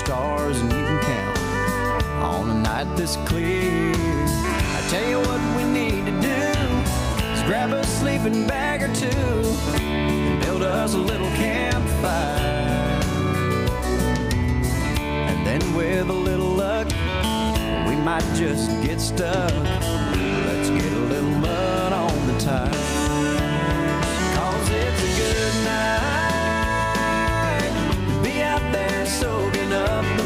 stars and you can count on a night this clear. I tell you what we need to do is grab a sleeping bag or two and build us a little campfire. And then with a little luck, we might just get stuck. Let's get a little mud on the tires, 'cause it's a good night to be out there soaking up the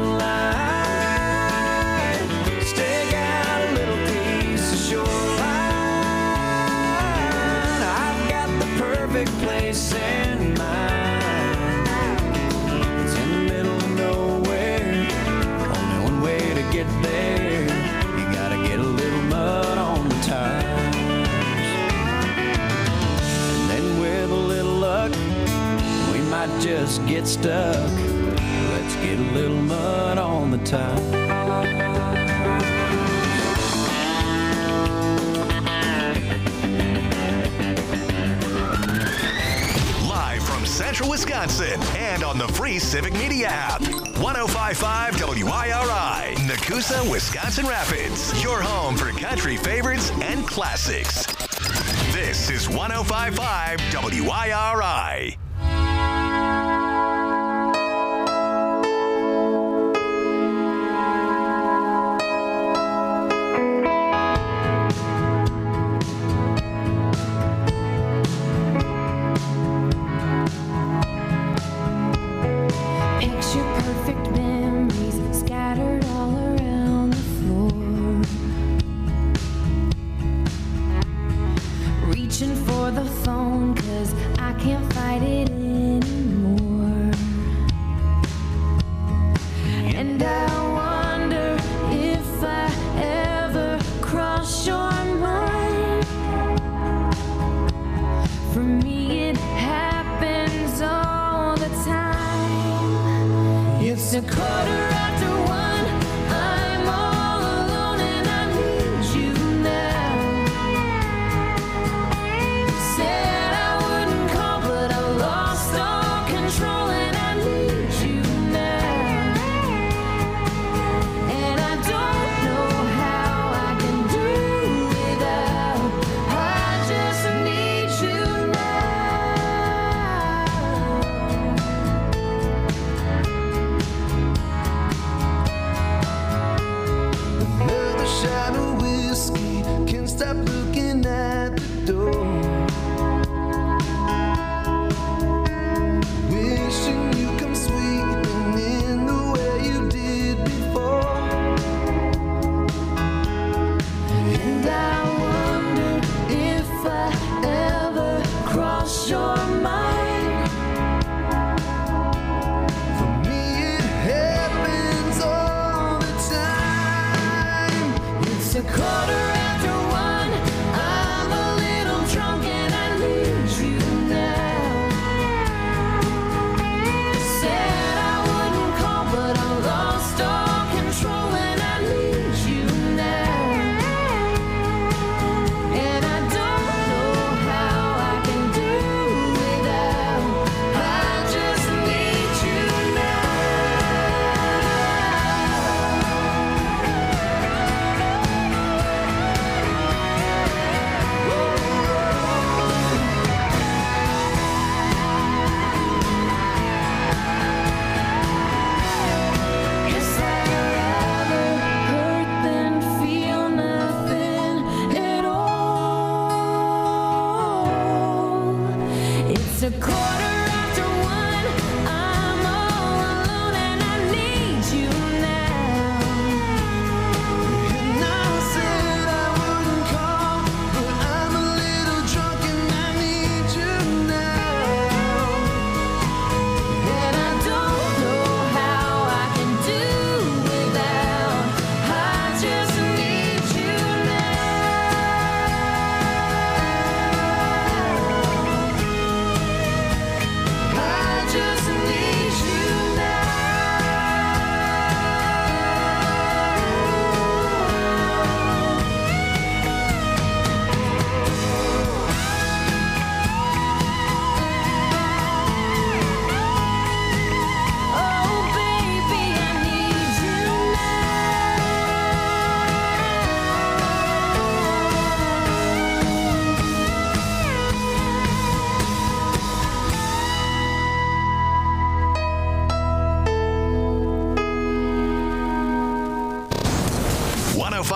moonlight. Stake out a little piece of shoreline. I've got the perfect place in mind. It's in the middle of nowhere, only one way to get there. You gotta get a little mud on the tires. And then with a little luck, we might just get stuck. Let's get a little mud on the tires. Central Wisconsin and on the free Civic Media app. 105.5 WIRI, Nakusa, Wisconsin Rapids. Your home for country favorites and classics. This is 105.5 WIRI.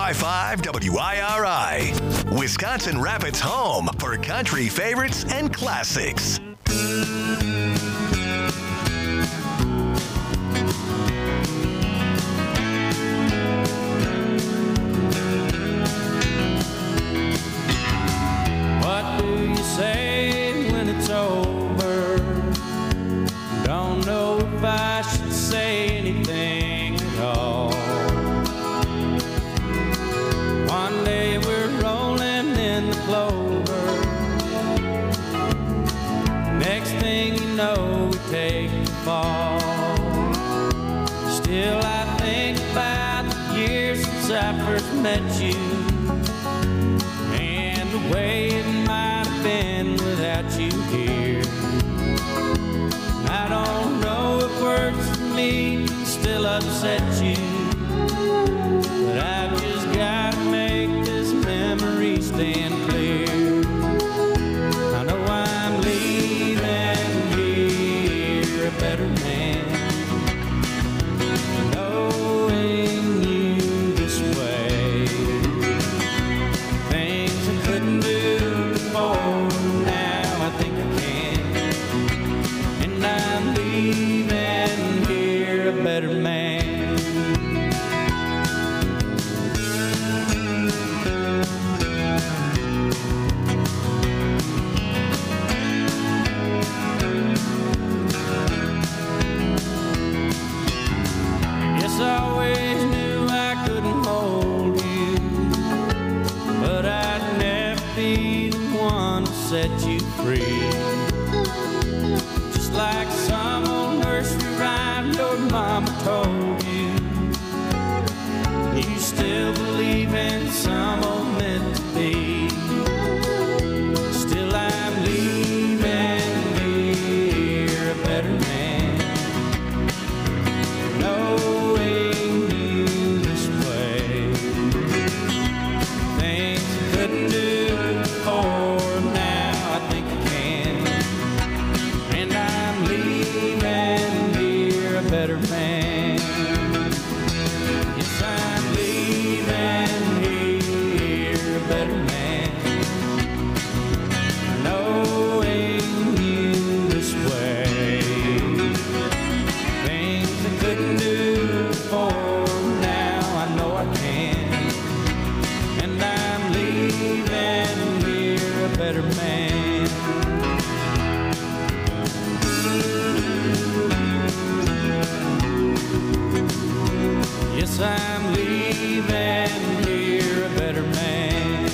105.5 WIRI, Wisconsin Rapids' home for country favorites and classics. What do you say when it's over? Don't know if I should say anything at all. One day we're rolling in the clover. Next thing you know, we take the fall. Still I think about the years since I first met you, and the way it might have been without you here. I don't know if words for me can still upset you, but I've just got to make this memory stand clear. I know I'm leaving here a better man, knowing you this way. Things I couldn't do before, now I think I can, and I'm leaving here a better man. Yes, I always knew I couldn't hold you, but I'd never be the one to set you free. Just like some old nursery rhyme your mama told you, you still believe in some old meant to be. Still I'm leaving here a better man, knowing you this way. Things I couldn't do before, now I think I can, and I'm leaving here a better man. Yes, I'm leaving here a better man, knowing you this way. Things I couldn't do before, now I know I can, and I'm leaving here a better man. Yes, I'm leaving here a better man.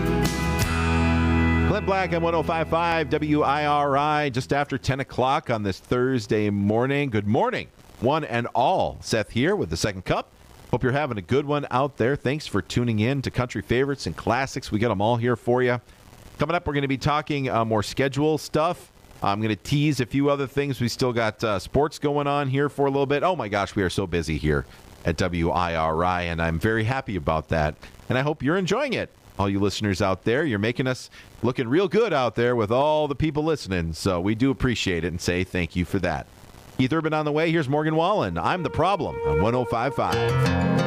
Glenn Black on 105.5 WIRI, just after 10 o'clock on this Thursday morning. Good morning, one and all. Seth here with the second cup. Hope you're having a good one out there. Thanks for tuning in to Country Favorites and Classics. We got them all here for you. Coming up, we're going to be talking more schedule stuff. I'm going to tease a few other things. We still got sports going on here for a little bit. Oh, my gosh, we are so busy here at WIRI, and I'm very happy about that. And I hope you're enjoying it. All you listeners out there, you're making us looking real good out there with all the people listening. So we do appreciate it and say thank you for that. Keith Urban on the way. Here's Morgan Wallen. I'm the Problem on 105.5.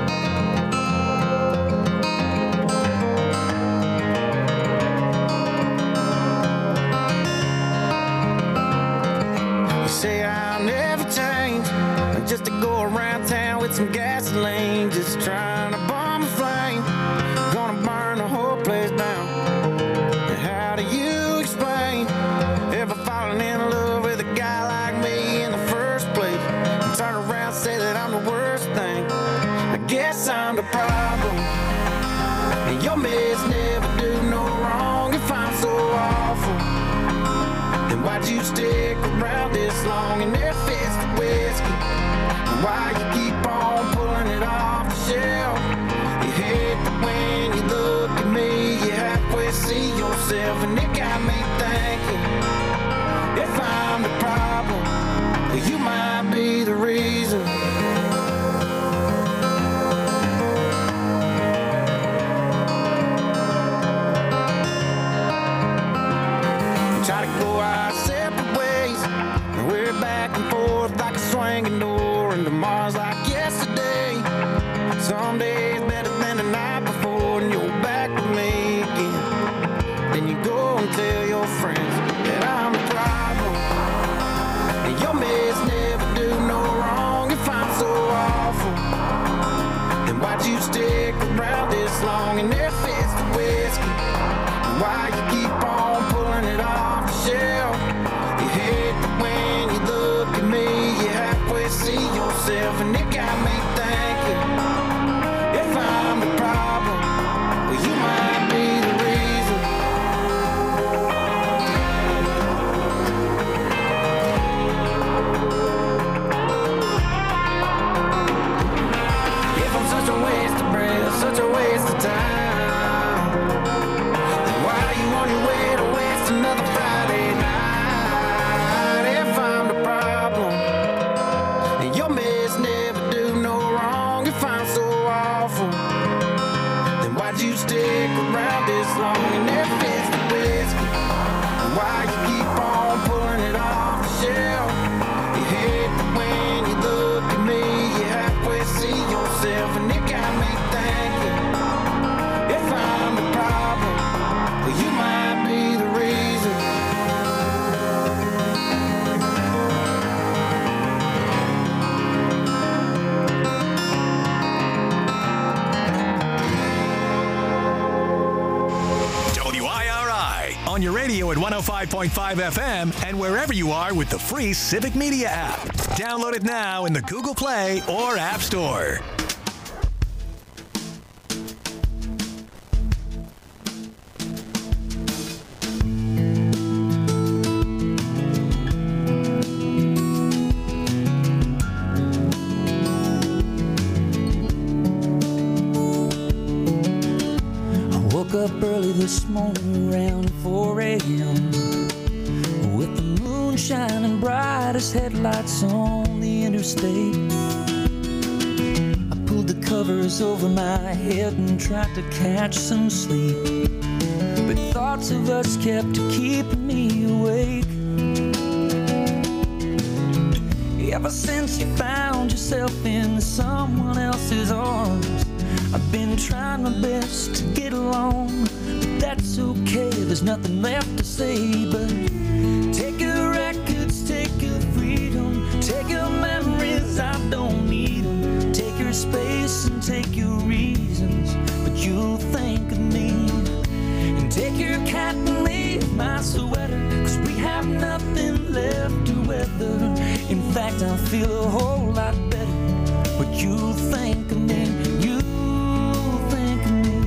Say I'll never change, just to go around town with some gasoline, just trying to bomb a flame, gonna burn the whole place down. And how do you explain ever falling in love with a guy like me in the first place, and turn around and say that I'm the worst thing? I guess I'm the problem, and your mess never do no wrong. If I'm so awful, then why'd you stick around this long and never fix the whiskey? And why you keep on pulling it off the shelf? You hate that when you look at me, you halfway see yourself, and it got me thinking, if I'm the problem, you might be the reason. Try to go our separate ways, and we're back and forth like a swinging door, and tomorrow's like yesterday. Some days better than the night before. you stick around this long? And if it's the whiskey, why you keep on pulling it off the shelf? You hate that when you look at me, you halfway see yourself, and it got me thinking, if I'm the problem, well, you might be the reason. If I'm such a waste of breath, such a waste of time, then why are you on your way to waste another Friday night? If I'm the problem, and your mess never do no wrong, if I'm so awful, then why'd you stick around this long? And if it's the whiskey, why you keep on pulling it off the shelf? You hate that when you look at me, you halfway see yourself, and it got me thinking, if I'm the problem, well, you might be the reason. WIRI on your radio at 105.5 FM and wherever you are with the free Civic Media app. Download it now in the Google Play or App Store. I woke up early this morning around 4 a.m. with the moon shining bright as headlights on the interstate. I pulled the covers over my head and tried to catch some sleep, but thoughts of us kept keeping me awake. Ever since you found yourself in someone else's arms, I've been trying my best to get along, but that's okay, there's nothing left to say but take your records, take your freedom, take your memories, I don't need them, take your space and take your reasons, but you'll think of me, and take your cat and leave my sweater, cause we have nothing left to weather. In fact, I feel a whole lot better, but you'll think of me, you'll think of me.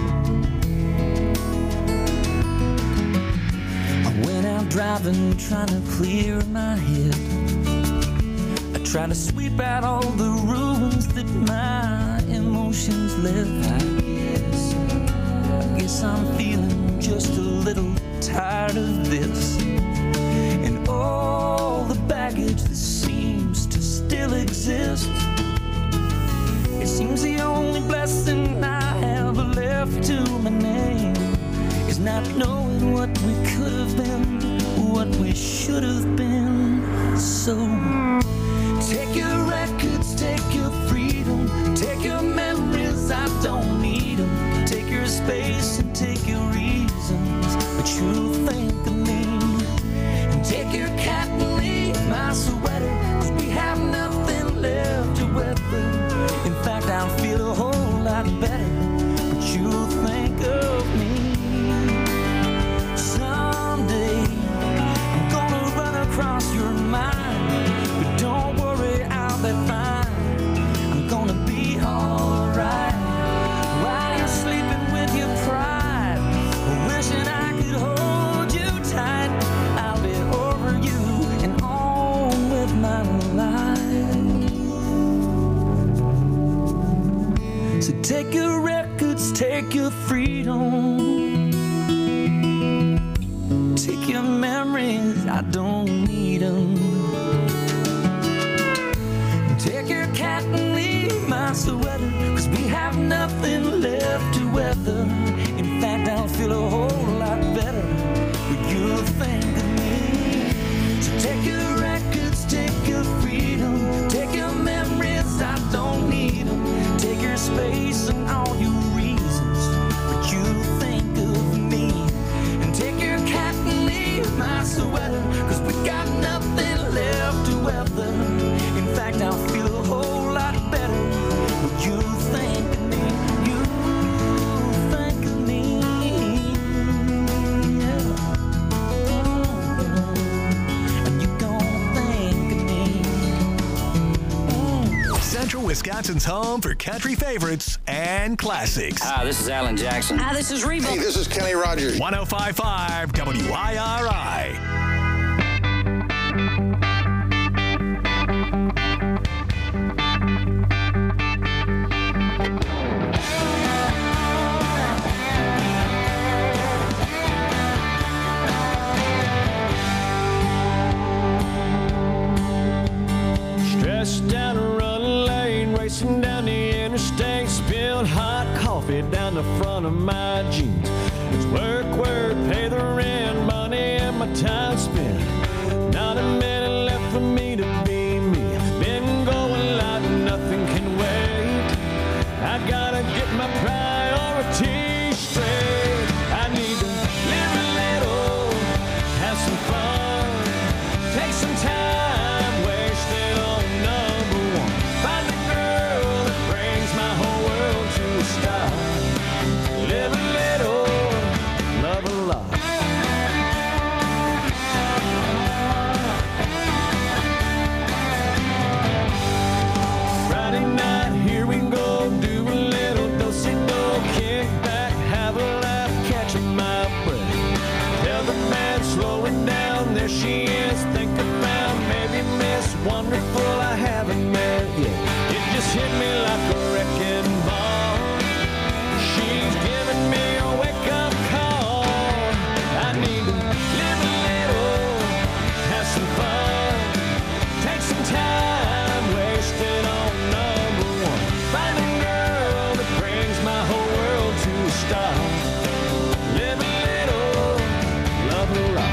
I went out driving, trying to clear my head. I tried to sweep out all the ruins that my emotions left. I guess I'm feeling just a little tired of this, and all the baggage that seems to still exist. It seems the only blessing I have left to my name is not knowing what we could have been, what we should have been. So take your records, take your freedom, take your memories, I don't need them, take your space and take your reasons, but you'll think of me, and take your cat and leave my sweater, cause we have nothing left to weather. In fact, I'll feel a whole lot better, but you'll think of me. Someday I'm gonna run across your mind, but don't worry, I'll be fine. I'm gonna be alright. While you're sleeping with your pride, wishing I could hold you tight, I'll be over you and on with my life. So take your records, take your freedom, take your memories, I don't need them, take your cat and leave my sweater, cause we have nothing left to weather. In fact, I'll feel a whole lot better, but you'll think of me. So take your records, take your freedom, take your memories, I don't need them, take your space and all your reasons, but you'll think of me, and take your cat and leave my sweater, cause we got nothing left to weather. In fact, I'll feel a whole lot better, but you'll Wisconsin's home for country favorites and classics. Hi, this is Alan Jackson. Hi, this is Reba. Hey, this is Kenny Rogers. 105.5 WIRI. Stressed down a running lane, racing down the interstate, spilled hot coffee down the front of my jeans. It's work, pay the rent, money and my time spent. Not a minute left for me to be me. Been going like nothing can wait. I gotta get my priorities straight. I need to live a little, have some fun, take some time, wasted on number one. Find a girl that brings my whole world to a stop. Live a little, love a lot. Friday night, here we go, do a little do-si-do, kick back, have a laugh, catching my breath. Tell the band, slow it down, there she is, think about maybe Miss Wonderful I haven't met yet. It just hit me like a wrecking ball. She's giving me a wake-up call. I need to live a little, have some fun, take some time, wasted on number one. Find a girl that brings my whole world to a stop. Live a little, love a lot.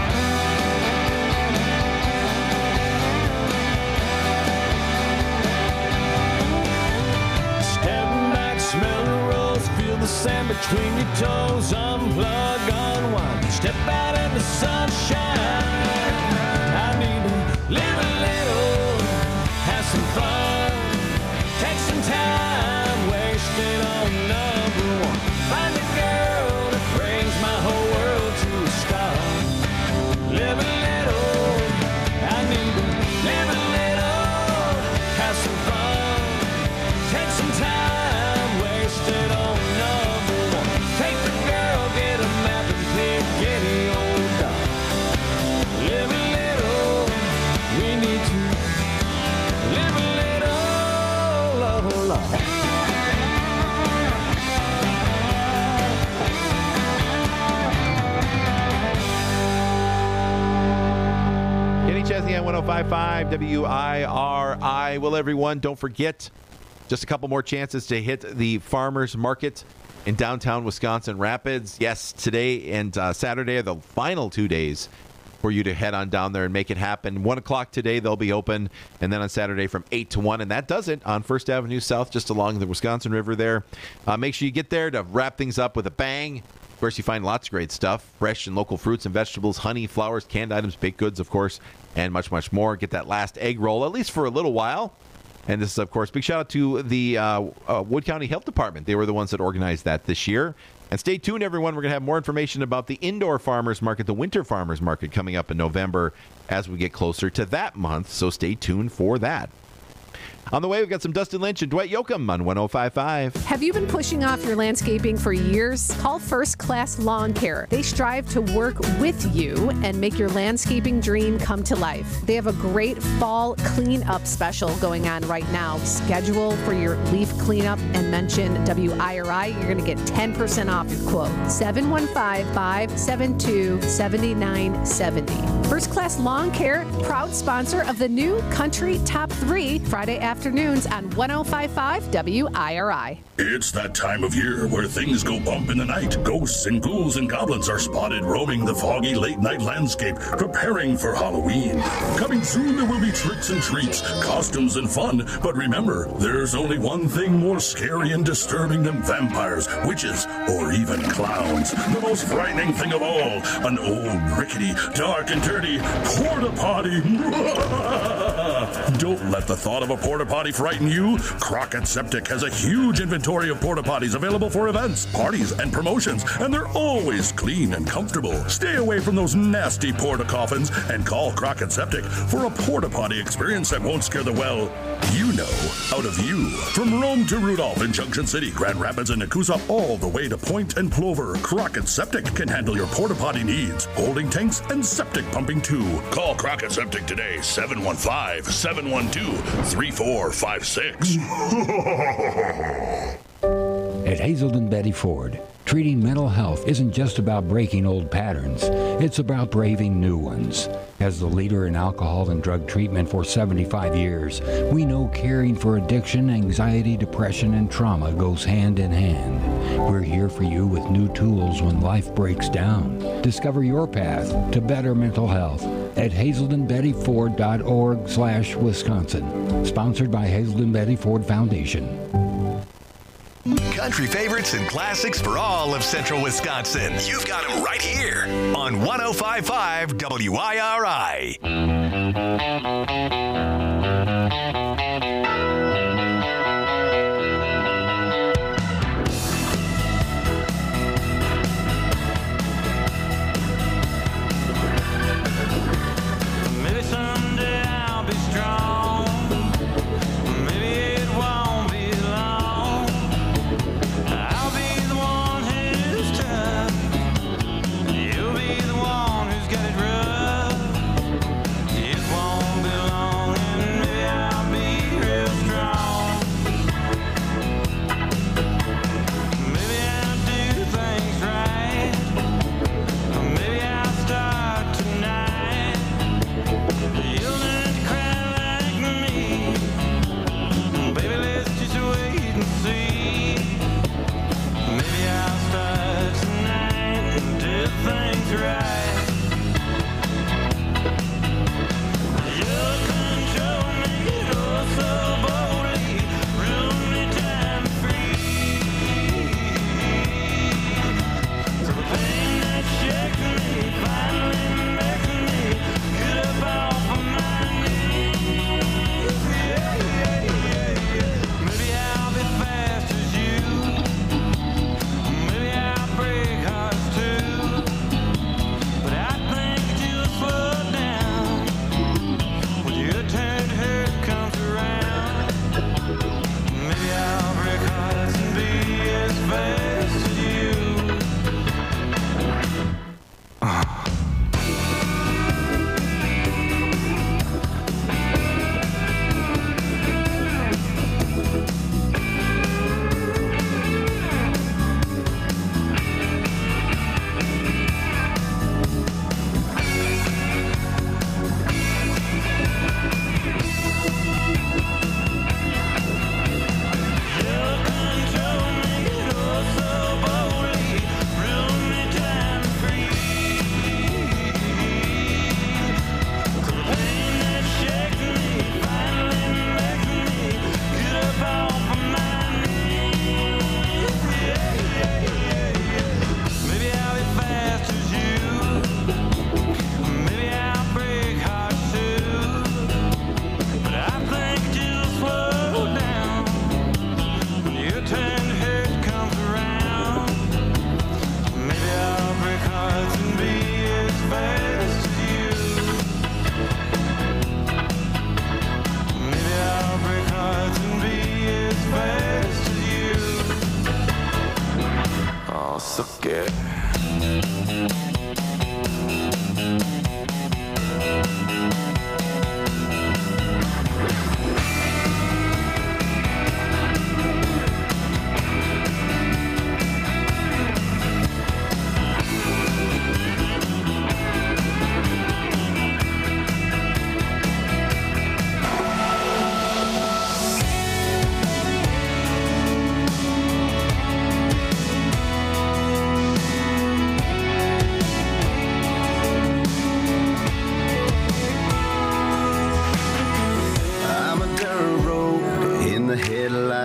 Step back, smell the rose, feel the sand between your toes, unplug, unwind, step out in the sunshine. I need to live a little, have some fun, take some time, wasted on number one. Find a girl that brings my whole world to a stop. Live a little, I need to live a little, have some fun, take some time, wasted on number one. Take the girl, get a map and pick any old dog. Live a little, we need to live a little, love a lot. Kenny Chesney on 105.5 WIRI. Well, everyone, don't forget, just a couple more chances to hit the farmers market in downtown Wisconsin Rapids. Yes, today and Saturday are the final 2 days for you to head on down there and make it happen. 1 o'clock today, they'll be open, and then on Saturday from 8 to 1. And that does it on First Avenue South, just along the Wisconsin River there. Make sure you get there to wrap things up with a bang. Of course, you find lots of great stuff, fresh and local fruits and vegetables, honey, flowers, canned items, baked goods, of course, and much, much more. Get that last egg roll, at least for a little while. And this is, of course, big shout out to the Wood County Health Department. They were the ones that organized that this year. And stay tuned, everyone. We're going to have more information about the indoor farmers market, the winter farmers market, coming up in November as we get closer to that month. So stay tuned for that. On the way, we've got some Dustin Lynch and Dwight Yoakam on 105.5. Have you been pushing off your landscaping for years? Call First Class Lawn Care. They strive to work with you and make your landscaping dream come to life. They have a great fall cleanup special going on right now. Schedule for your leaf cleanup and mention WIRI. You're going to get 10% off your quote. 715-572-7970. First Class Lawn Care, proud sponsor of the new Country Top 3 Friday afternoons on 105.5 WIRI. It's that time of year where things go bump in the night. Ghosts and ghouls and goblins are spotted roaming the foggy late-night landscape, preparing for Halloween. Coming soon, there will be tricks and treats, costumes and fun. But remember, there's only one thing more scary and disturbing than vampires, witches, or even clowns. The most frightening thing of all, an old, rickety, dark and dirty porta potty. Don't let the thought of a porta potty frighten you. Crockett Septic has a huge inventory of porta potties available for events, parties, and promotions, and they're always clean and comfortable. Stay away from those nasty porta coffins and call Crockett Septic for a porta potty experience that won't scare the out of you. From Rome to Rudolph in Junction City, Grand Rapids, and Nakusa, all the way to Point and Plover, Crockett Septic can handle your porta potty needs, holding tanks and septic pumping too. Call Crockett Septic today, 715-712-3456. At Hazelden Betty Ford, treating mental health isn't just about breaking old patterns, it's about braving new ones. As the leader in alcohol and drug treatment for 75 years, we know caring for addiction, anxiety, depression, and trauma goes hand in hand. We're here for you with new tools when life breaks down. Discover your path to better mental health at hazeldenbettyford.org/Wisconsin. Sponsored by Hazelden Betty Ford Foundation. Country favorites and classics for all of Central Wisconsin. You've got them right here on 105.5 WIRI. Maybe someday I'll be strong. Maybe it won't be long. I'll be the one who's tough. You'll be the one who's got it rough. It won't be long and maybe I'll be real strong. Maybe I'll do things right. Maybe I'll start tonight. You'll learn to cry like me. Baby, let's just wait and see. Maybe I'll start tonight and do things right. You control me oh so boldly, rule me time free. So the pain that shakes me finally makes me get up off of my knees. Maybe I'll be fast as you. Maybe I'll break hearts too. But I think you'll slow down when your turn hurt comes around. Maybe I'll break hearts and be as fast as you. Maybe I'll be fast as you. Maybe I'll break hearts too. But I think you'll slow down when your turn to hurt comes around. Maybe I'll break hearts and be as fast as you. Maybe I'll break hearts and be as fast as you. Oh, suck it.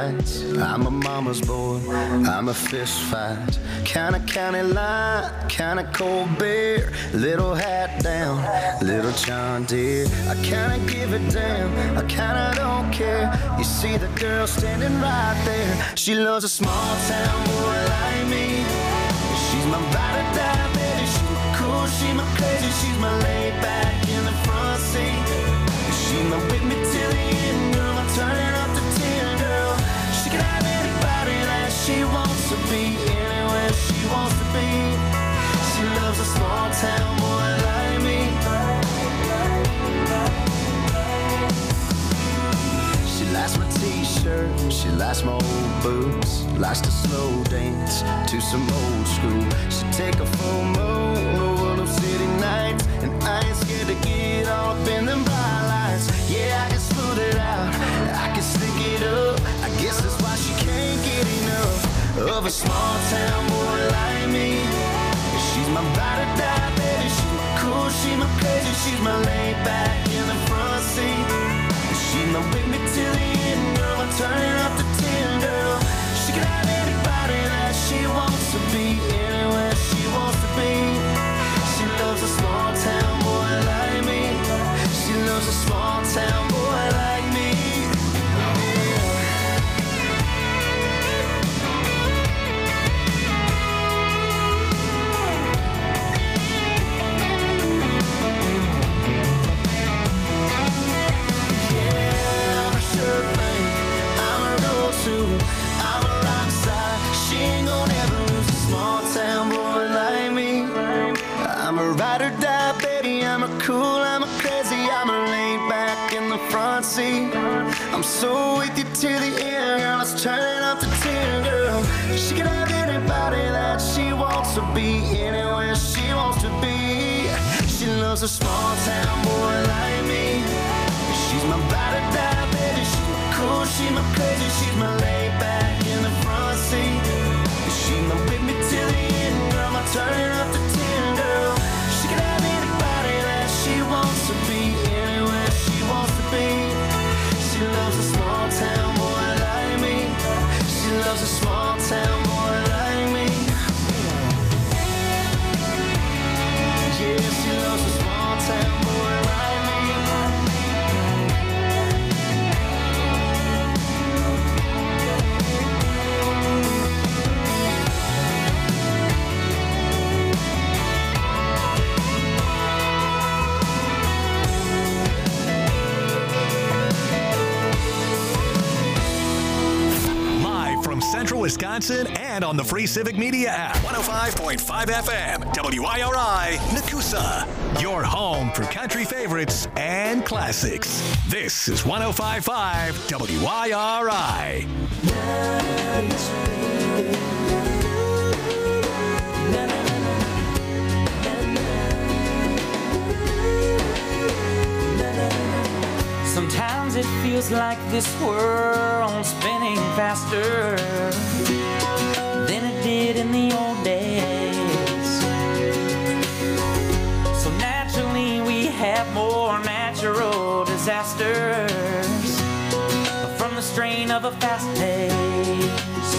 lights. I'm a mama's boy, I'm a fist fight. Kinda county line, kinda cold beer. Little hat down, little John Deere. I kinda give a damn, I kinda don't care. You see the girl standing right there. She loves a small town boy like me. She's my ride or die, baby. She's my cool, she's my crazy. She's my laid back in the front seat. She's my with me till the end, girl. I'm turning up the 10, girl. She can have anybody that she wants to be, anywhere she wants to be. She loves a small town boy like me. She likes my t-shirt, she likes my old boots. Likes to slow dance to some old school. She take a full moon over them city nights, and I ain't scared to get all up in them bright lights. Yeah, I can smooth it out, I can stick it up. I guess that's why she can't get enough of a small town boy like me. She's my ride or die, baby. She's my cool, she's my crazy. She's my laid back in the front seat. She's my with me till the end, girl. I'm turning up the 10, girl. She can have anybody that she wants to be, anywhere she wants to be. She loves a small town boy like me. She loves a small town boy like me. Yeah, I'm a sure thing. I'm a road to. I'm a rock star. She ain't gonna ever lose a small town boy like me. I'm a ride or die, baby. I'm a cool, I'm a crazy. I'm a laid back in the front seat. I'm so with you till the end, girl. Let's turn up the 10, girl. She can have anybody that she wants to be, anywhere she wants to be. She loves a small town boy like me. She's my ride or die, baby. She's my cool, she's my crazy. She's my laid back in the front seat. She's my with me till the end, girl. I'm turning up the 10, girl. She can have anybody that she wants to be, anywhere she wants to be. She loves a small town boy like me. She loves a small town boy like me. Yeah, she loves a small town boy like me. Central Wisconsin and on the free Civic Media app. 105.5 FM, WIRI, Nakusa. Your home for country favorites and classics. This is 105.5 WIRI. Sometimes it feels like this world's spinning faster than it did in the old days. So naturally we have more natural disasters from the strain of a fast pace.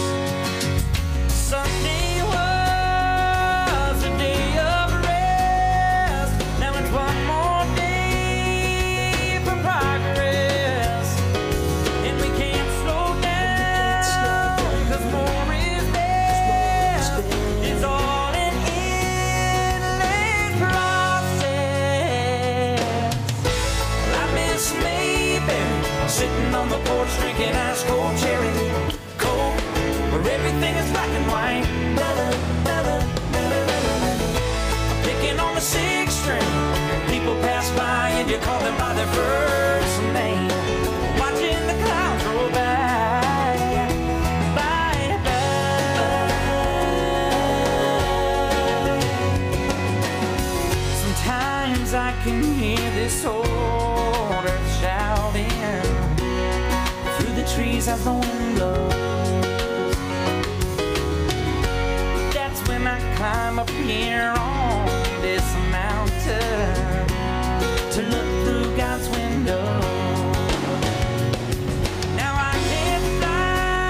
Sunday was a day of rest. Now it's one more day for progress, and we can't slow down, 'cause more is best. It's all an endless process. I miss Mayberry, sitting on the porch drinking ice cold cherry coke, where everything is black and white. Picking on the sixth string, people pass by and you call them by their first name. Watching the clouds roll by, by, by. Sometimes I can hear this old earth shouting through the trees as the wind blows. That's when I climb up here on this mountain to look through God's window. Now I can't fly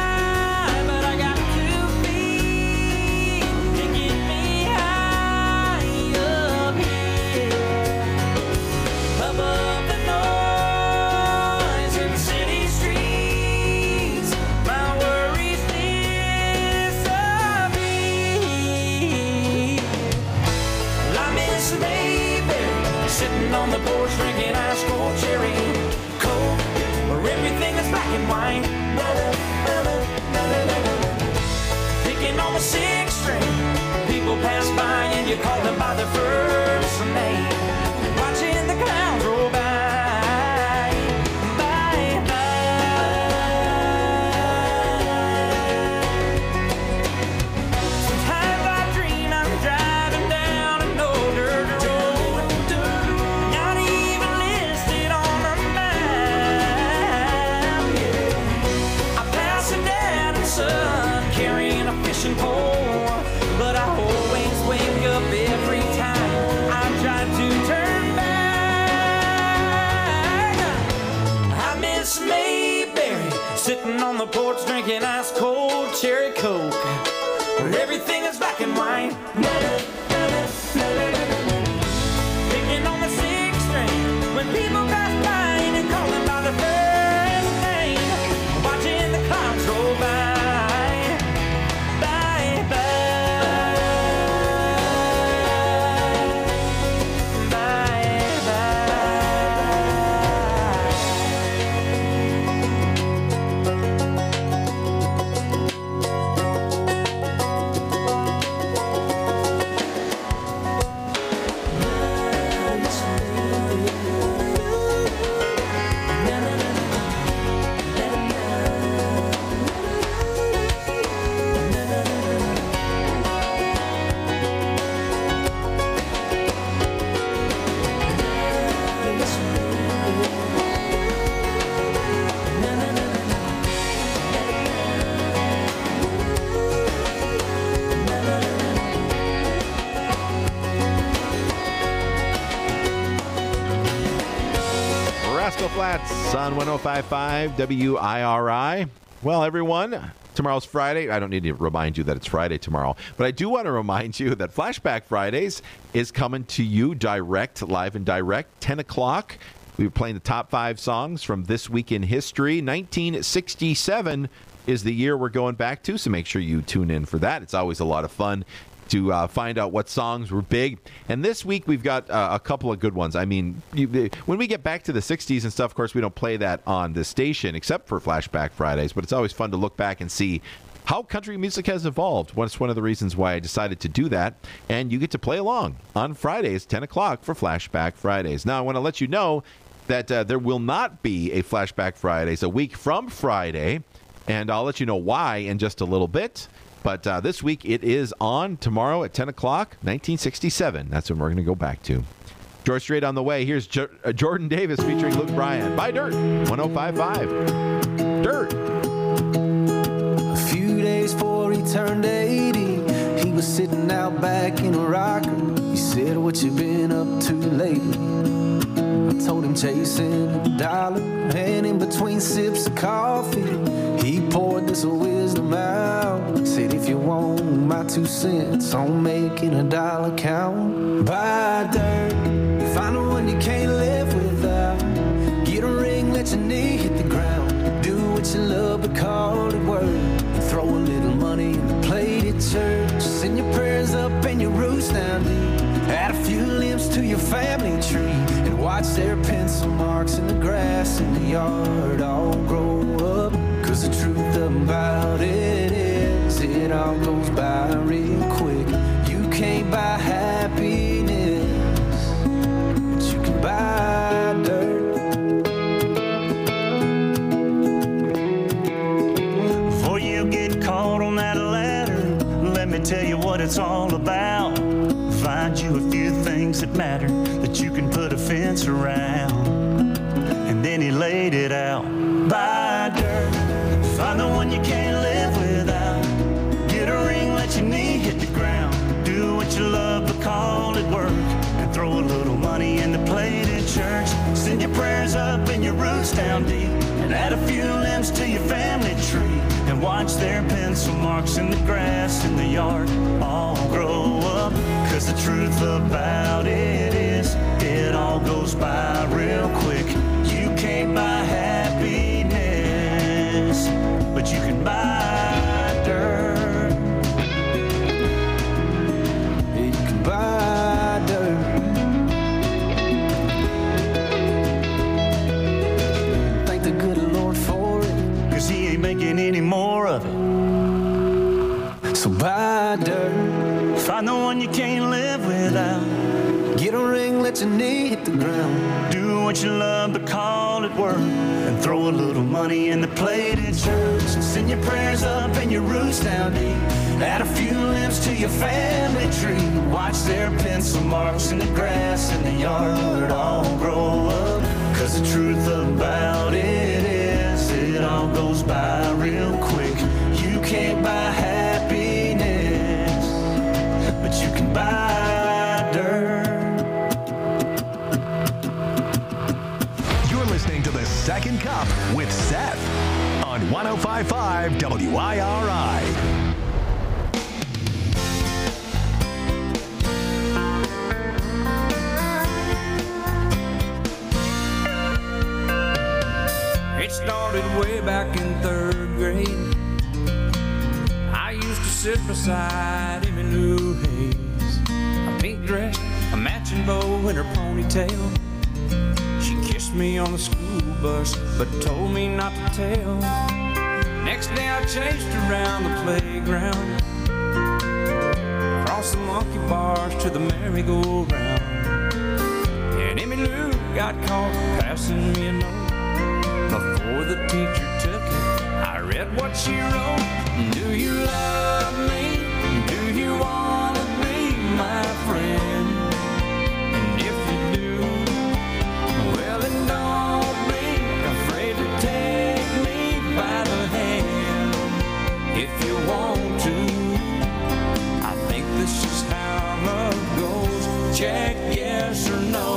pushing pull, but I always wake up every time I try to turn back. I miss Mayberry, sitting on the porch drinking ice cold cherry Coke, where everything is black and white. Picking on the sixth string when people pass by and calling by the first name, watching the clouds roll by, bye, bye, bye, Rascal Flats on 105.5 WIRI. Well, everyone, tomorrow's Friday. I don't need to remind you that it's Friday tomorrow, but I do want to remind you that Flashback Fridays is coming to you direct, live and direct, 10 o'clock. We're playing the top 5 songs from this week in history. 1967 is the year we're going back to, so make sure you tune in for that. It's always a lot of fun to find out what songs were big. And this week we've got a couple of good ones. I mean, when we get back to the 60s and stuff, of course, we don't play that on the station except for Flashback Fridays, but it's always fun to look back and see how country music has evolved. That's one of the reasons why I decided to do that. And you get to play along on Fridays, 10 o'clock for Flashback Fridays. Now, I want to let you know that there will not be a Flashback Fridays a week from Friday, and I'll let you know why in just a little bit. But this week it is on tomorrow at 10 o'clock, 1967. That's when we're going to go back to. George Strait on the way. Here's Jordan Davis featuring Luke Bryan. By Dirt, 105.5. Dirt. A few days before he turned 80, he was sitting out back in a rocker. He said, "What you been up to lately?" I told him chasing a dollar, and in between sips of coffee, he poured this wisdom out. Said, "If you want my 2 cents on making a dollar count, buy dirt, find the one you can't live without. Get a ring, let your knee hit the ground. Do what you love, but call it work. Throw a little money in the plate at church. Send your prayers up and your roots down deep. Add a few limbs to your family tree, and watch their pencil marks in the grass in the yard all grow up. Cause the truth about it is, it all goes by real quick. You can't buy happiness, but you can buy dirt." Before you get caught on that ladder, let me tell you what it's all about. Find you a few things that matter that you can put a fence around. And then he laid it out. Buy dirt, find the one you can't live without. Get a ring, let your knee hit the ground. Do what you love, but call it work. And throw a little money in the plate at church. Send your prayers up and your roots down deep. And add a few limbs to your family tree. And watch their pencil marks in the grass in the yard all grow up. Cause the truth about it is, it all goes by real quick. You can't buy happiness, but you can buy dirt. Yeah, you can buy dirt. Thank the good Lord for it, Cause he ain't making any more of it. so buy dirt. Find the one you can't live without. Get a ring, let your knee hit the ground. Do what you love, but call it work. And throw a little money in the plate at church. And send your prayers up and your roots down deep. Add a few limbs to your family tree. Watch their pencil marks in the grass in the yard all grow up. Cause the truth about it is, it all goes by real quick. You can't buy happiness, 105.5 WIRI. It started way back in 3rd grade. I used to sit beside Emmy Lou Hayes, a pink dress, a matching bow in her ponytail. She kissed me on the school bus, but told me not to tell. Next day I chased around the playground, across the monkey bars to the merry-go-round. And Emmy Lou got caught passing me a note. Before the teacher took it, I read what she wrote. Do you love me? Do you want to be my friend? And if you do, well then don't be afraid to take me by the hand. If you want to, I think this is how love goes. Check yes or no.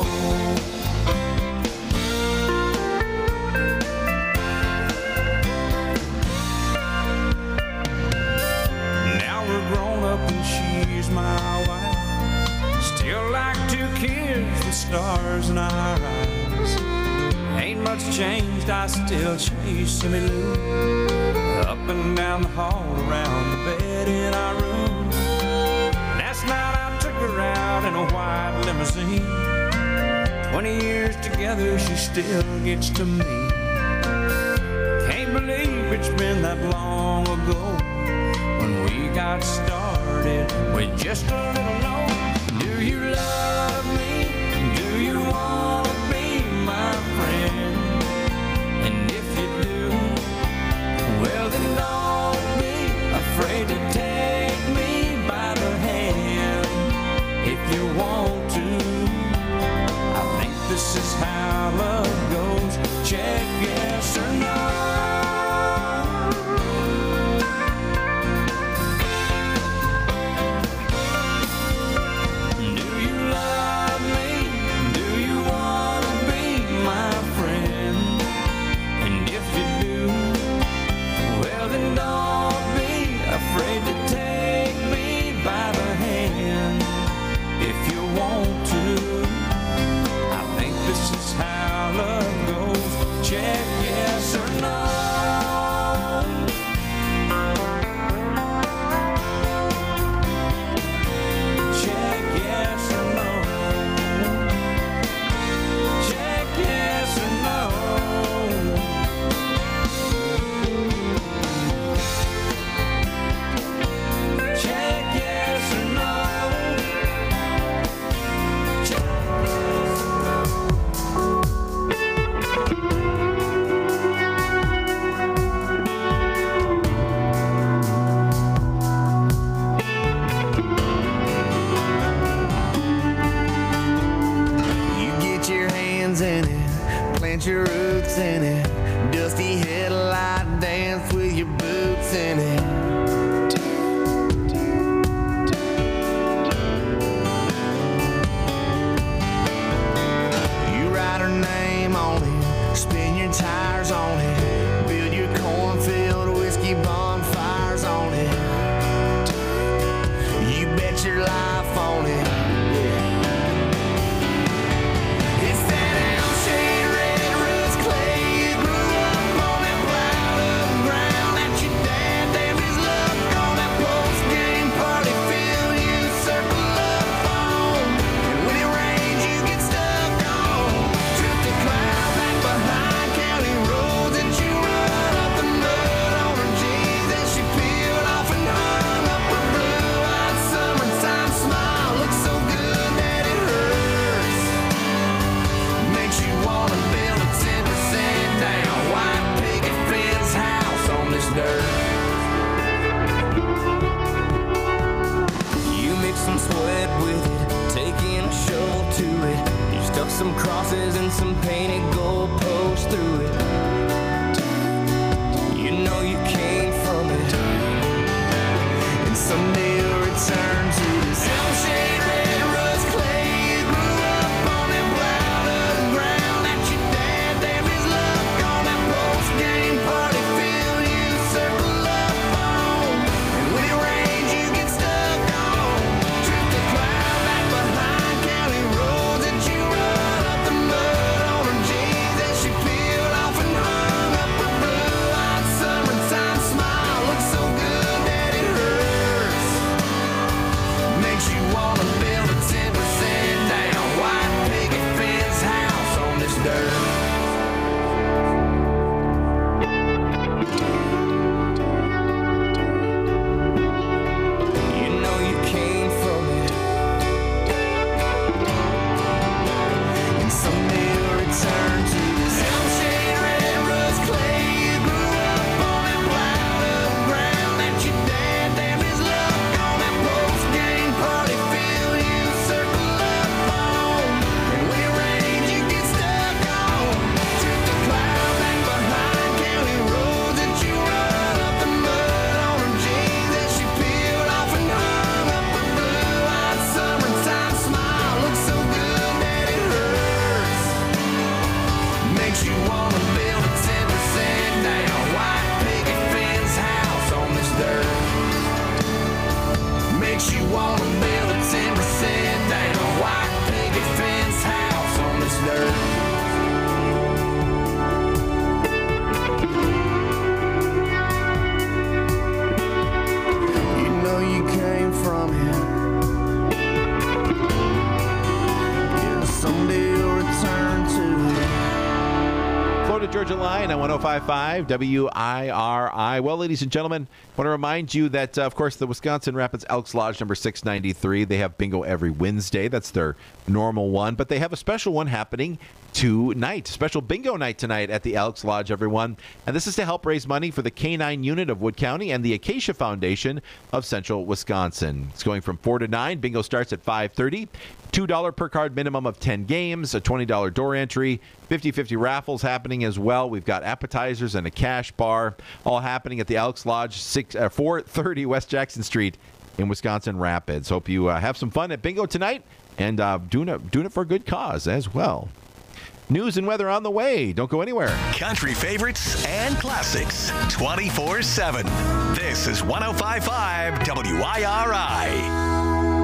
She's my wife. Still like 2 kids with stars in our eyes. Ain't much changed, I still chase Emmy Lou up and down the hall, around the bed in our room. Last night I took her out in a white limousine. 20 years together, she still gets to me. Can't believe it's been that long ago when we got started with just a little note. Do you love me? Do you want to be my friend? And if you do, well then don't be afraid to take me by the hand. If you want to, I think this is how love goes. Check yes or no. 9 on 105.5 WIRI. Well, ladies and gentlemen, I want to remind you that, of course, the Wisconsin Rapids Elks Lodge number 693, they have bingo every Wednesday. That's their normal one. But they have a special one happening tonight. Special bingo night tonight at the Elks Lodge, everyone. And this is to help raise money for the K-9 unit of Wood County and the Acacia Foundation of Central Wisconsin. It's going from 4 to 9. Bingo starts at 5:30. $2 per card, minimum of 10 games, a $20 door entry, 50-50 raffles happening as well. We've got appetizers and a cash bar, all happening at the Elks Lodge, 430 West Jackson Street in Wisconsin Rapids. Hope you have some fun at bingo tonight and doing it for a good cause as well. News and weather on the way. Don't go anywhere. Country favorites and classics 24/7. This is 105.5 WIRI.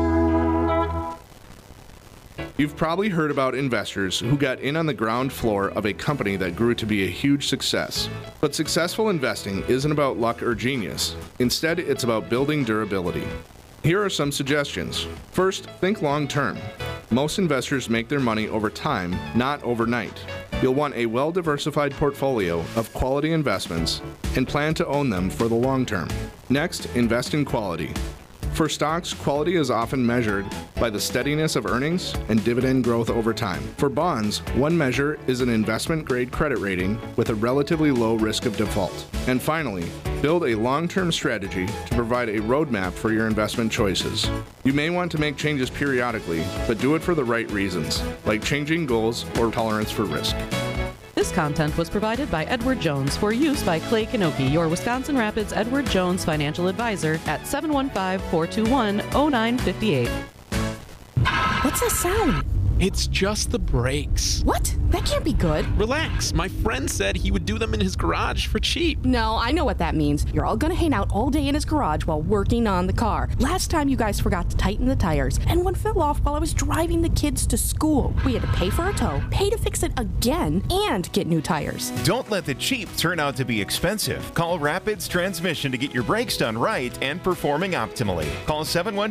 You've probably heard about investors who got in on the ground floor of a company that grew to be a huge success. But successful investing isn't about luck or genius. Instead, it's about building durability. Here are some suggestions. First, think long term. Most investors make their money over time, not overnight. You'll want a well-diversified portfolio of quality investments and plan to own them for the long term. Next, invest in quality. For stocks, quality is often measured by the steadiness of earnings and dividend growth over time. For bonds, one measure is an investment-grade credit rating with a relatively low risk of default. And finally, build a long-term strategy to provide a roadmap for your investment choices. You may want to make changes periodically, but do it for the right reasons, like changing goals or tolerance for risk. This content was provided by Edward Jones for use by Clay Kanoki, your Wisconsin Rapids Edward Jones financial advisor at 715-421-0958. What's that sound? It's just the brakes. What? That can't be good. Relax. My friend said he would do them in his garage for cheap. No, I know what that means. You're all gonna hang out all day in his garage while working on the car. Last time you guys forgot to tighten the tires, and one fell off while I was driving the kids to school. We had to pay for a tow, pay to fix it again, and get new tires. Don't let the cheap turn out to be expensive. Call Rapids Transmission to get your brakes done right and performing optimally. Call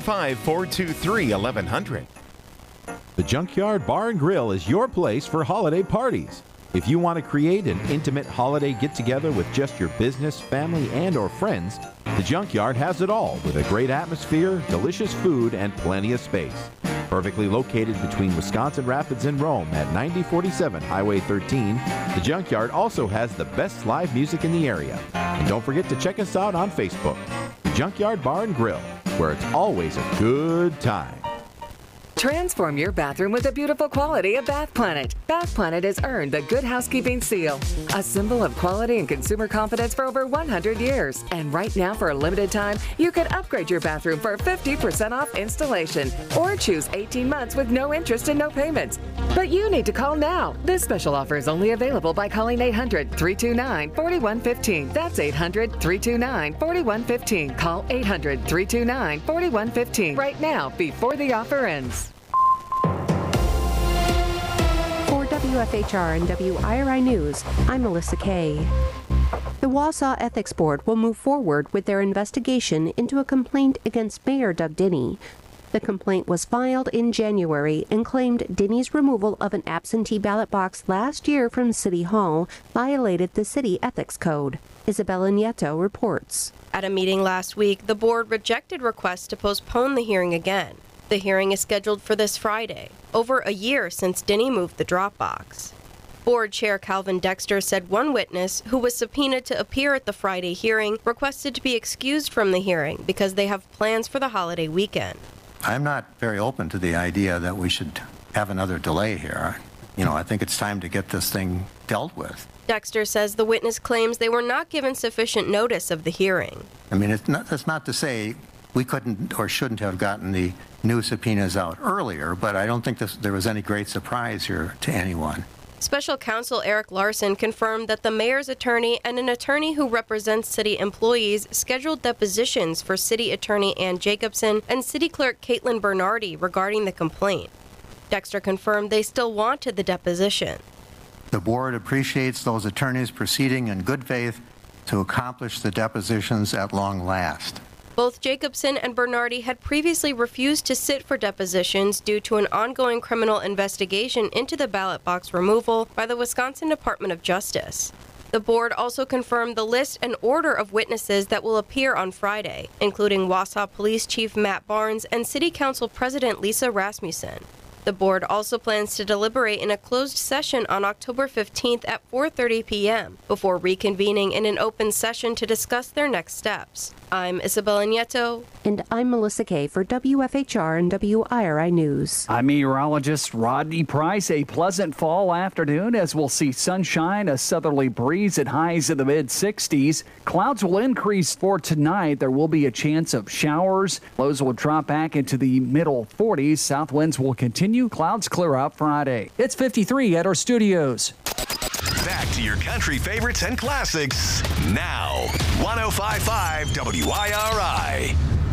715-423-1100. The Junkyard Bar and Grill is your place for holiday parties. If you want to create an intimate holiday get-together with just your business, family, and or friends, the Junkyard has it all with a great atmosphere, delicious food, and plenty of space. Perfectly located between Wisconsin Rapids and Rome at 9047 Highway 13, the Junkyard also has the best live music in the area. And don't forget to check us out on Facebook, the Junkyard Bar and Grill, where it's always a good time. Transform your bathroom with the beautiful quality of Bath Planet. Bath Planet has earned the Good Housekeeping Seal, a symbol of quality and consumer confidence for over 100 years. And right now, for a limited time, you can upgrade your bathroom for 50% off installation or choose 18 months with no interest and no payments. But you need to call now. This special offer is only available by calling 800-329-4115. That's 800-329-4115. Call 800-329-4115 right now before the offer ends. For WFHR and WIRI News, I'm Melissa Kay. The Wausau Ethics Board will move forward with their investigation into a complaint against Mayor Doug Dinny. The complaint was filed in January and claimed Dinny's removal of an absentee ballot box last year from City Hall violated the city ethics code. Isabella Nieto reports. At a meeting last week, the board rejected requests to postpone the hearing again. The hearing is scheduled for this Friday, over a year since Dinny moved the drop box. Board Chair Calvin Dexter said one witness, who was subpoenaed to appear at the Friday hearing, requested to be excused from the hearing because they have plans for the holiday weekend. I'm not very open to the idea that we should have another delay here. I think it's time to get this thing dealt with. Dexter says the witness claims they were not given sufficient notice of the hearing. That's not to say we couldn't or shouldn't have gotten the new subpoenas out earlier, but I don't think there was any great surprise here to anyone. Special Counsel Eric Larson confirmed that the mayor's attorney and an attorney who represents city employees scheduled depositions for City Attorney Ann Jacobson and City Clerk Caitlin Bernardi regarding the complaint. Dexter confirmed they still wanted the deposition. The board appreciates those attorneys proceeding in good faith to accomplish the depositions at long last. Both Jacobson and Bernardi had previously refused to sit for depositions due to an ongoing criminal investigation into the ballot box removal by the Wisconsin Department of Justice. The board also confirmed the list and order of witnesses that will appear on Friday, including Wausau Police Chief Matt Barnes and City Council President Lisa Rasmussen. The board also plans to deliberate in a closed session on October 15th at 4:30 p.m. before reconvening in an open session to discuss their next steps. I'm Isabella Nieto. And I'm Melissa Kay for WFHR and WIRI News. I'm meteorologist Rodney Price. A pleasant fall afternoon as we'll see sunshine, a southerly breeze at highs in the mid-60s. Clouds will increase for tonight. There will be a chance of showers. Lows will drop back into the middle 40s. South winds will continue. Clouds clear up Friday. It's 53 at our studios. Back to your country favorites and classics now. 105.5 WIRI.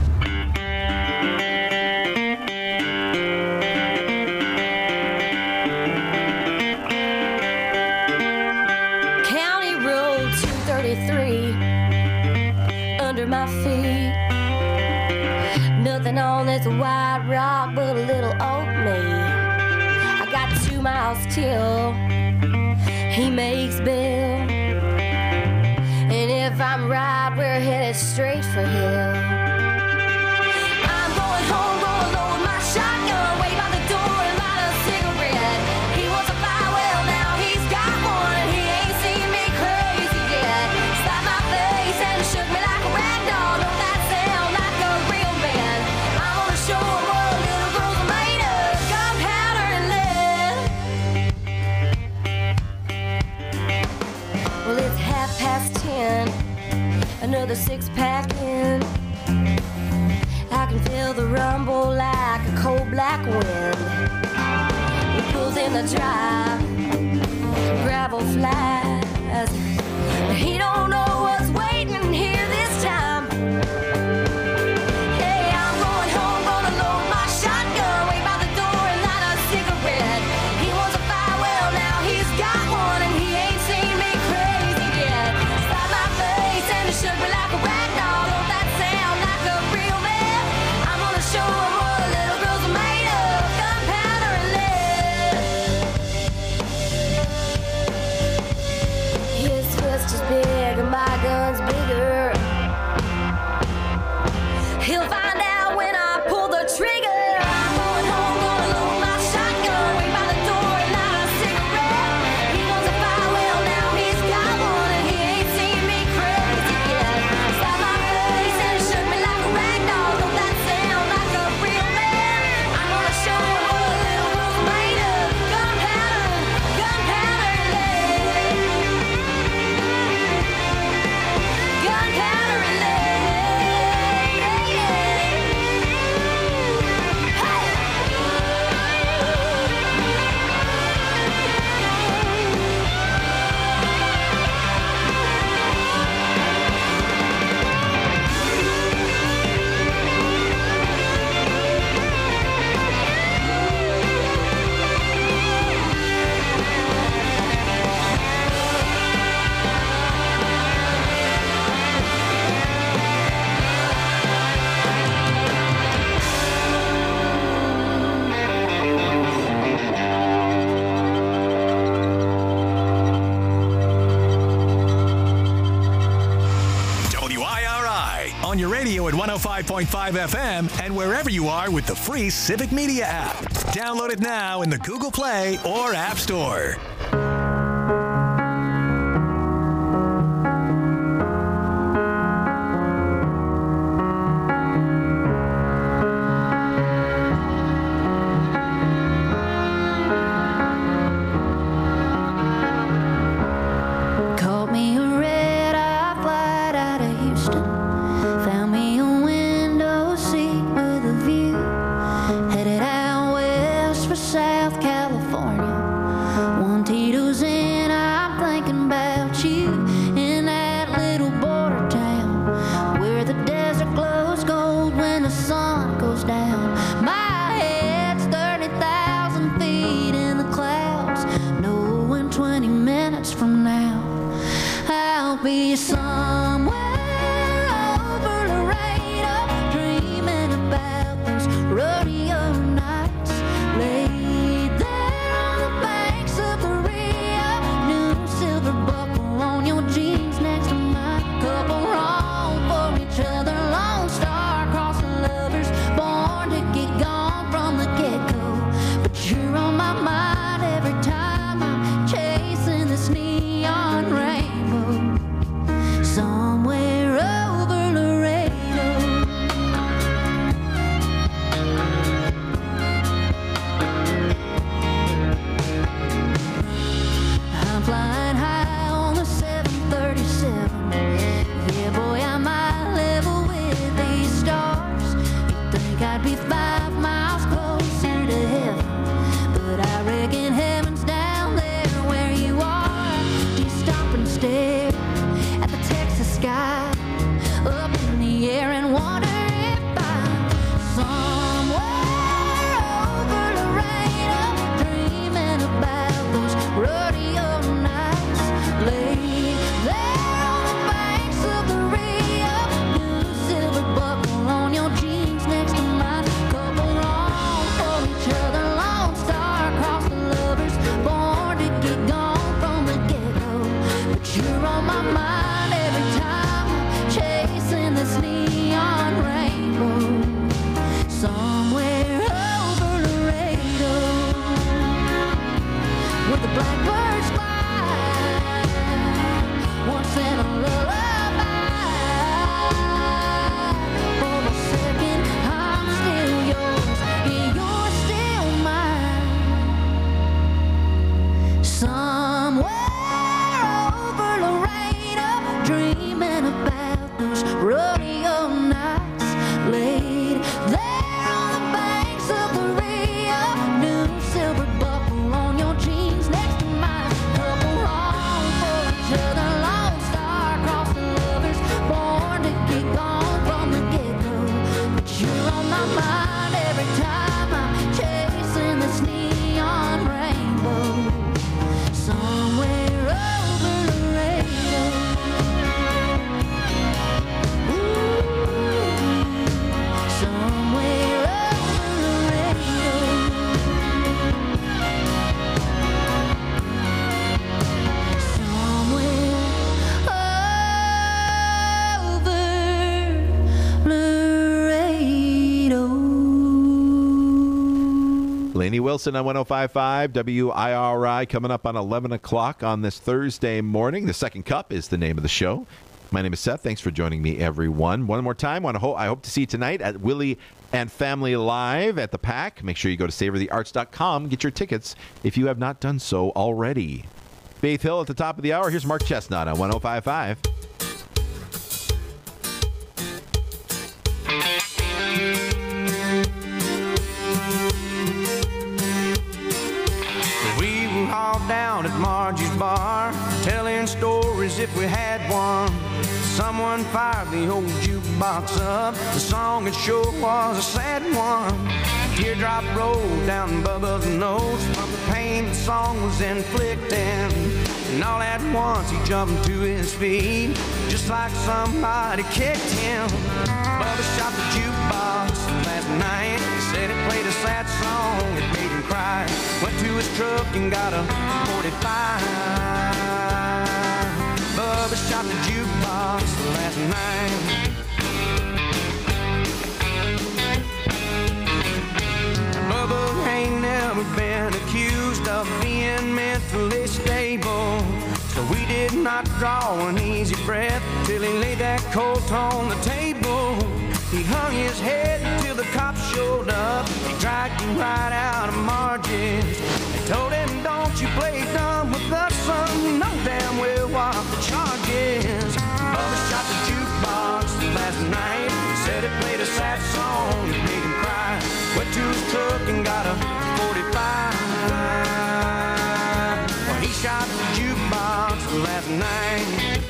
County Road 233 under my feet. Nothing on this white rock but a little old me. I got 2 miles till he makes bail, and if I'm right, we're headed straight for hell. I'm going home, gonna load my shotgun, wait by the door and light a cigarette. He was a fire well, now he's got one, and he ain't seen me crazy yet. Slapped my face and shook me like a rag doll. Don't that sound like a real man? I'm gonna show him what little girls are made of, gunpowder and lead. Well, it's 10:30, another 6-pack in. I can feel the rumble like a cold black wind. It pulls in the drive, gravel flies. He don't know what's waiting here this time. Hey, I'm going home, gonna load my shotgun, wait by the door and light a cigarette. He wants a fire well, now he's got one, and he ain't seen me crazy yet. Slap my face and it shook me like a rag doll. Don't that sound like a real man? I'm gonna show him what little girls are made of, gunpowder and lead. His fist is big and my gun's bigger. He'll find out when I pull the trigger. I'm going home, gonna load my shotgun, wait by the door and light a cigarette. He wants a fire well, now he's got one, and he ain't seen me crazy yet. Slapped my face and shook me like a rag doll. Don't that sound like a real man? I'm gonna show him what little girls are made of, gunpowder and lead. Gunpowder and lead. WIRI on your radio at 105.5 FM and wherever you are with the free Civic Media app. Download it now in the Google Play or App Store. Caught me a red-eye flight out of Houston. Found me a window seat with a view. Headed out west for South California. Wanted to Wilson on 105.5 WIRI coming up on 11 o'clock on this Thursday morning. The Second Cup is the name of the show. My name is Seth. Thanks for joining me, everyone. One more time, I hope to see you tonight at Willie and Family Live at the PAC. Make sure you go to SavorTheArts.com. Get your tickets if you have not done so already. Faith Hill at the top of the hour. Here's Mark Chestnut on 105.5. We were all down at Margie's bar, telling stories if we had one. Someone fired the old jukebox up. The song it sure was a sad one. A teardrop rolled down Bubba's nose from the pain the song was inflicting. And all at once he jumped to his feet, just like somebody kicked him. Bubba shot the jukebox last night. He said it played a sad song, it made him cry. Went to his truck and got a 45. Bubba shot the jukebox last night. Bubba ain't never been accused of being mentally stable, so we did not draw an easy breath till he laid that colt on the table. He hung his head until the cops showed up. He dragged him right out of Margie's. They told him, don't you play dumb with us, son. You know damn well what the charge is. Bubba shot the jukebox last night. He said it played a sad song, it made him cry. Went to his truck and got a 45. Well, he shot the jukebox last night.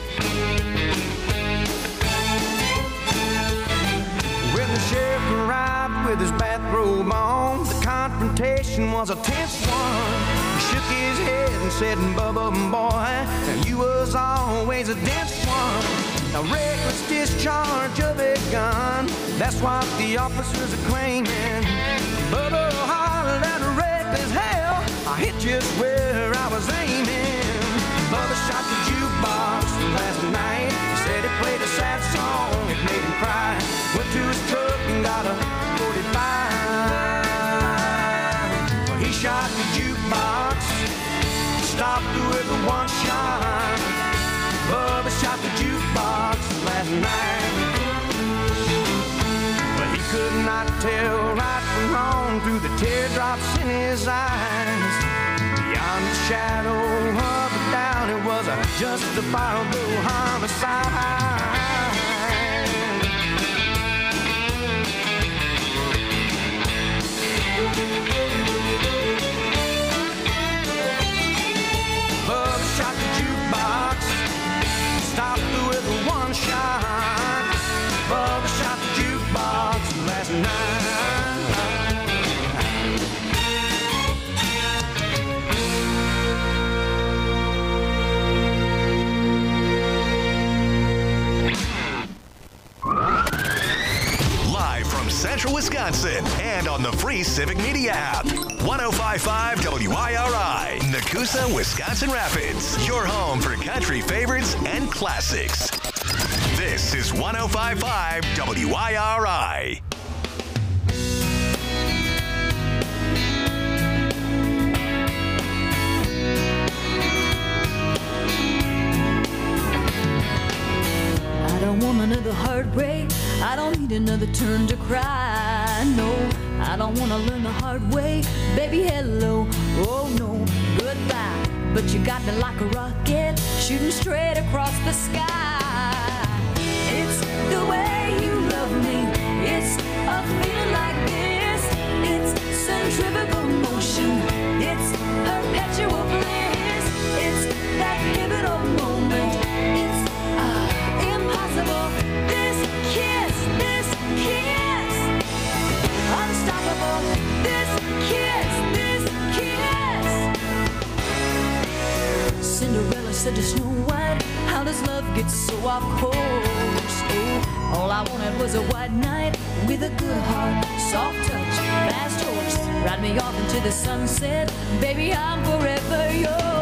When the sheriff arrived with his bathrobe on, the confrontation was a tense one. He shook his head and said, Bubba, boy, you was always a dense one. A reckless discharge of a gun, that's what the officers are claiming. Bubba hollered at a reckless hell, I hit just where I was aiming. Bubba shot the jukebox last night. He said it played a sad song, it made him cry. Went to his truck and got a 45. Well, he shot the jukebox, stopped with a one shot. Bubba shot the jukebox last night. Well, he could not tell right from wrong through the teardrops in his eyes. Beyond the shadow of a doubt, it was a justifiable homicide. Bubba shot the jukebox, stopped with one shot. Bubba shot the jukebox last night. Live from Central Wisconsin and on the free Civic Media app. 105.5 WIRI, Nakusa, Wisconsin Rapids. Your home for country favorites and classics. This is 105.5 WIRI. I don't want another heartbreak. I don't need another turn to cry. No, I don't want to learn the hard way. Baby, hello. Oh, no, goodbye. But you got me like a rocket, shooting straight across the sky. It's the way you love me. It's a feeling like this. It's centrifugal motion. It's perpetual bliss. It's that pivotal moment. It's impossible. This kiss, unstoppable. This kiss. Cinderella said to Snow White, how does love get so off course? Oh, all I wanted was a white knight with a good heart, soft touch, fast horse, ride me off into the sunset. Baby, I'm forever yours.